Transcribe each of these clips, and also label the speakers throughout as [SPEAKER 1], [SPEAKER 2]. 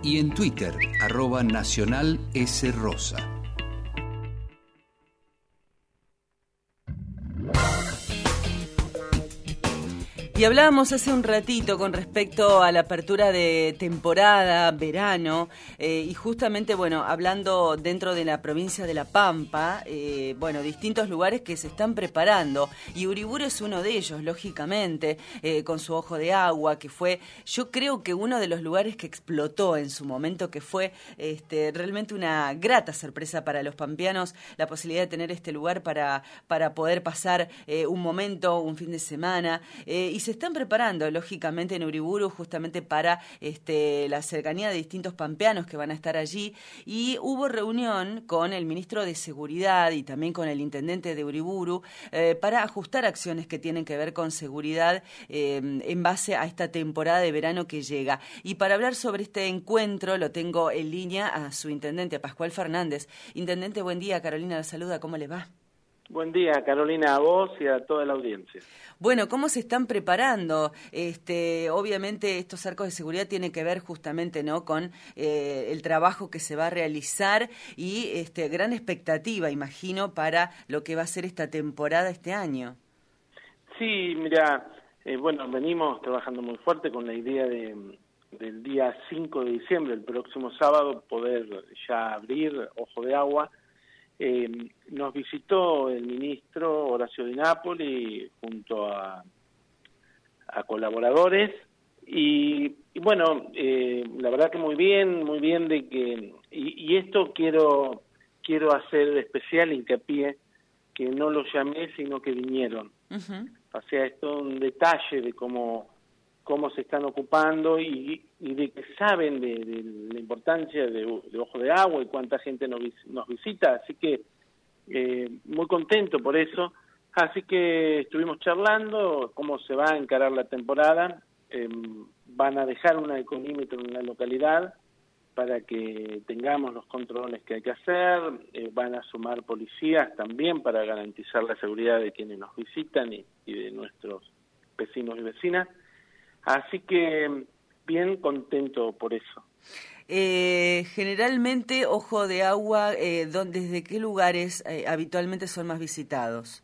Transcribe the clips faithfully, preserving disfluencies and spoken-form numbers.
[SPEAKER 1] y en Twitter, arroba Nacional S. Rosa.
[SPEAKER 2] Y hablábamos hace un ratito con respecto a la apertura de temporada, verano, eh, y justamente, bueno, hablando dentro de la provincia de La Pampa, eh, bueno, distintos lugares que se están preparando, y Uriburu es uno de ellos, lógicamente, eh, con su Ojo de Agua, que fue, yo creo que uno de los lugares que explotó en su momento, que fue este, realmente una grata sorpresa para los pampeanos, la posibilidad de tener este lugar para, para poder pasar eh, un momento, un fin de semana, eh, y se Se están preparando, lógicamente, en Uriburu justamente para este, la cercanía de distintos pampeanos que van a estar allí. Y hubo reunión con el ministro de Seguridad y también con el intendente de Uriburu eh, para ajustar acciones que tienen que ver con seguridad eh, en base a esta temporada de verano que llega. Y para hablar sobre este encuentro lo tengo en línea a su intendente, a Pascual Fernández. Intendente, buen día. Carolina la saluda. ¿Cómo le va?
[SPEAKER 3] Buen día, Carolina, a vos y a toda la audiencia.
[SPEAKER 2] Bueno, ¿cómo se están preparando? Este, obviamente estos arcos de seguridad tienen que ver justamente, ¿no?, con eh, el trabajo que se va a realizar y este, gran expectativa, imagino, para lo que va a ser esta temporada este año.
[SPEAKER 3] Sí, mira, eh, bueno, venimos trabajando muy fuerte con la idea de, del día cinco de diciembre, el próximo sábado, poder ya abrir Ojo de Agua. Eh, nos visitó el ministro Horacio Di Napoli junto a, a colaboradores y, y bueno, eh, la verdad que muy bien, muy bien de que, y, y esto quiero quiero hacer especial hincapié, que no los llamé sino que vinieron. Uh-huh. O sea, esto es un detalle de cómo, cómo se están ocupando y, y de que saben de, de la importancia de, de Ojo de Agua y cuánta gente nos, nos visita, así que eh, muy contento por eso. Así que estuvimos charlando cómo se va a encarar la temporada. Eh, van a dejar un alcoholímetro en la localidad para que tengamos los controles que hay que hacer. Eh, van a sumar policías también para garantizar la seguridad de quienes nos visitan y, y de nuestros vecinos y vecinas. Así que bien contento por eso.
[SPEAKER 2] Eh, generalmente, Ojo de Agua, eh, ¿desde qué lugares eh, habitualmente son más visitados?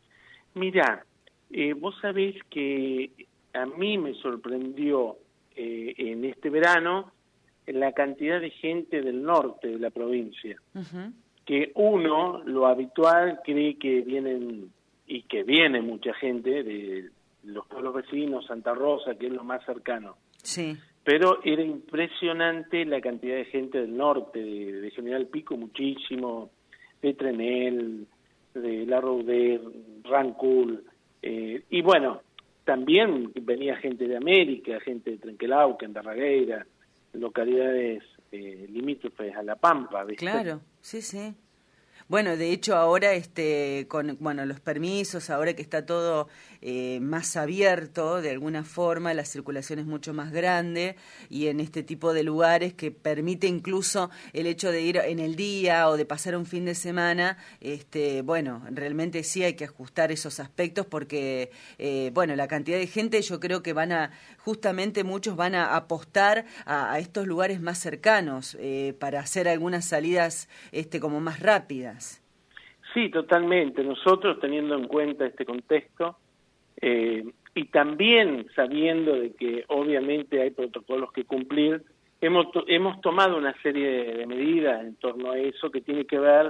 [SPEAKER 3] Mirá, eh, vos sabés que a mí me sorprendió eh, en este verano la cantidad de gente del norte de la provincia. Uh-huh. Que uno, lo habitual, cree que vienen, y que viene mucha gente de los pueblos vecinos, Santa Rosa, que es lo más cercano.
[SPEAKER 2] Sí.
[SPEAKER 3] Pero era impresionante la cantidad de gente del norte, de, de General Pico muchísimo, de Trenel, de La Roudé, Rancul, eh, y bueno, también venía gente de América, gente de Trenquelauquen, de Darregueira, localidades eh, limítrofes a La Pampa, ¿viste?
[SPEAKER 2] Claro, sí, sí. Bueno, de hecho ahora este con bueno los permisos, ahora que está todo eh, más abierto de alguna forma, la circulación es mucho más grande y en este tipo de lugares que permite incluso el hecho de ir en el día o de pasar un fin de semana, este bueno, realmente sí hay que ajustar esos aspectos porque eh, bueno, la cantidad de gente yo creo que van a, justamente muchos van a apostar a, a estos lugares más cercanos eh, para hacer algunas salidas este como más rápidas.
[SPEAKER 3] Sí, totalmente. Nosotros, teniendo en cuenta este contexto eh, y también sabiendo de que obviamente hay protocolos que cumplir, hemos, to- hemos tomado una serie de, de medidas en torno a eso que tiene que ver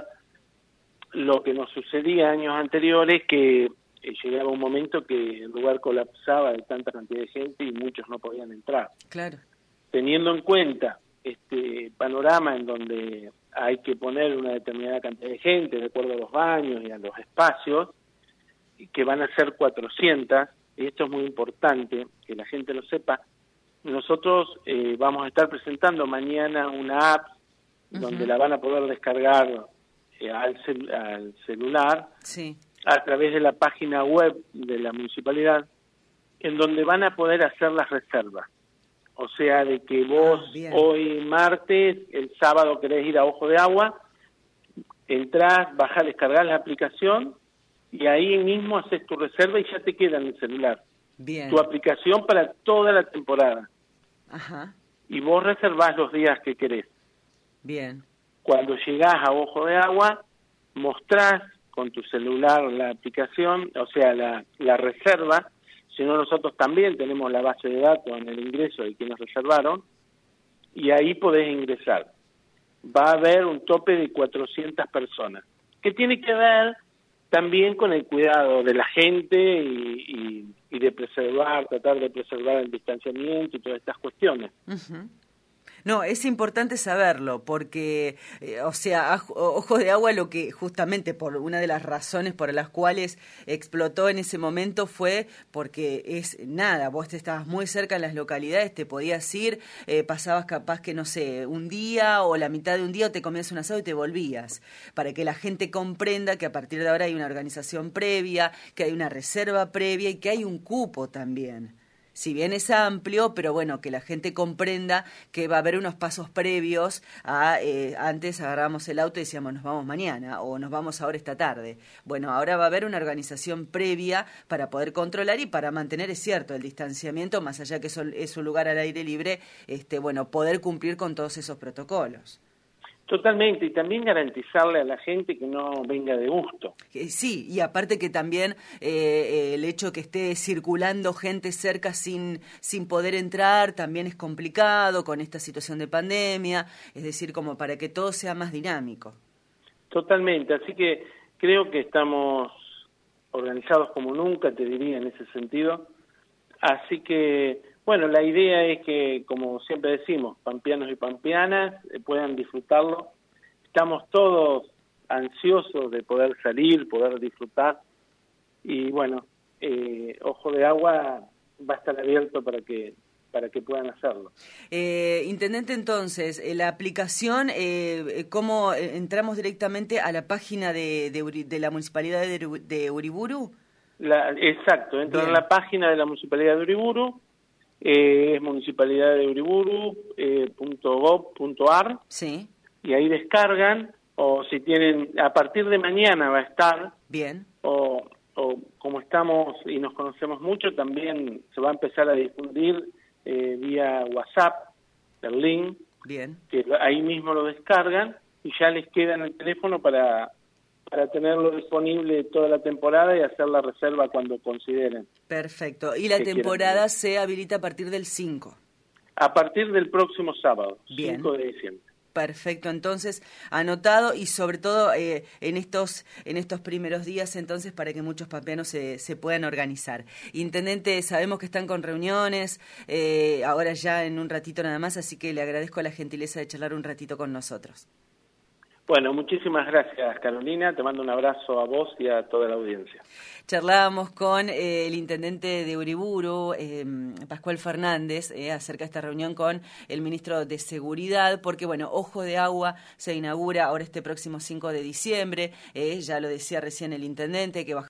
[SPEAKER 3] lo que nos sucedía años anteriores, que eh, llegaba un momento que el lugar colapsaba de tanta cantidad de gente y muchos no podían entrar.
[SPEAKER 2] Claro.
[SPEAKER 3] Teniendo en cuenta este panorama en donde hay que poner una determinada cantidad de gente de acuerdo a los baños y a los espacios, que van a ser cuatrocientas, y esto es muy importante que la gente lo sepa. Nosotros eh, vamos a estar presentando mañana una app uh-huh. donde la van a poder descargar eh, al, cel- al celular
[SPEAKER 2] sí.
[SPEAKER 3] a través de la página web de la municipalidad, en donde van a poder hacer las reservas. O sea, de que vos ah, hoy martes, el sábado querés ir a Ojo de Agua, entrás, bajás, descargás la aplicación y ahí mismo haces tu reserva y ya te queda en el celular.
[SPEAKER 2] Bien.
[SPEAKER 3] Tu aplicación para toda la temporada.
[SPEAKER 2] Ajá.
[SPEAKER 3] y vos reservás los días que querés.
[SPEAKER 2] Bien.
[SPEAKER 3] Cuando llegás a Ojo de Agua, mostrás con tu celular la aplicación, o sea, la, la reserva. Si no, nosotros también tenemos la base de datos en el ingreso de quienes reservaron, y ahí podés ingresar. Va a haber un tope de cuatrocientas personas, que tiene que ver también con el cuidado de la gente y, y, y de preservar, tratar de preservar el distanciamiento y todas estas cuestiones.
[SPEAKER 2] Uh-huh. No, es importante saberlo porque, eh, o sea, Ojo de Agua lo que justamente por una de las razones por las cuales explotó en ese momento fue porque es nada, vos te estabas muy cerca de las localidades, te podías ir, eh, pasabas capaz que, no sé, un día o la mitad de un día o te comías un asado y te volvías, para que la gente comprenda que a partir de ahora hay una organización previa, que hay una reserva previa y que hay un cupo también. Si bien es amplio, pero bueno, que la gente comprenda que va a haber unos pasos previos a, eh, antes agarrábamos el auto y decíamos nos vamos mañana o nos vamos ahora esta tarde. Bueno, ahora va a haber una organización previa para poder controlar y para mantener, es cierto, el distanciamiento, más allá que eso es un lugar al aire libre, este, bueno, poder cumplir con todos esos protocolos.
[SPEAKER 3] Totalmente, y también garantizarle a la gente que no venga de gusto.
[SPEAKER 2] Sí, y aparte que también eh, el hecho que esté circulando gente cerca sin, sin poder entrar también es complicado con esta situación de pandemia, es decir, como para que todo sea más dinámico.
[SPEAKER 3] Totalmente, así que creo que estamos organizados como nunca, te diría, en ese sentido. Así que, bueno, la idea es que, como siempre decimos, pampeanos y pampeanas eh, puedan disfrutarlo. Estamos todos ansiosos de poder salir, poder disfrutar. Y bueno, eh, Ojo de Agua va a estar abierto para que para que puedan hacerlo.
[SPEAKER 2] Eh, Intendente, entonces, eh, la aplicación, eh, ¿cómo entramos directamente a la página de, de, Uri, de la Municipalidad de, de Uriburu?
[SPEAKER 3] La, exacto, entran en la página de la Municipalidad de Uriburu, eh, es municipalidad de uriburu punto gob punto ar,
[SPEAKER 2] sí.
[SPEAKER 3] Y ahí descargan, o si tienen, a partir de mañana va a estar,
[SPEAKER 2] bien,
[SPEAKER 3] o, o como estamos y nos conocemos mucho, también se va a empezar a difundir eh, vía WhatsApp, el link,
[SPEAKER 2] bien,
[SPEAKER 3] que ahí mismo lo descargan y ya les queda en el teléfono para... para tenerlo disponible toda la temporada y hacer la reserva cuando consideren.
[SPEAKER 2] Perfecto. Y la temporada se habilita a partir del cinco.
[SPEAKER 3] A partir del próximo sábado,
[SPEAKER 2] bien.
[SPEAKER 3] cinco de diciembre.
[SPEAKER 2] Perfecto, entonces anotado y sobre todo eh, en estos en estos primeros días entonces para que muchos pampeanos se, se puedan organizar. Intendente, sabemos que están con reuniones, eh, ahora ya en un ratito nada más, así que le agradezco la gentileza de charlar un ratito con nosotros.
[SPEAKER 3] Bueno, muchísimas gracias, Carolina. Te mando un abrazo a vos y a toda la audiencia.
[SPEAKER 2] Charlábamos con eh, el intendente de Uriburu, eh, Pascual Fernández, eh, acerca de esta reunión con el ministro de Seguridad, porque, bueno, Ojo de Agua se inaugura ahora este próximo cinco de diciembre. Eh, ya lo decía recién el intendente, que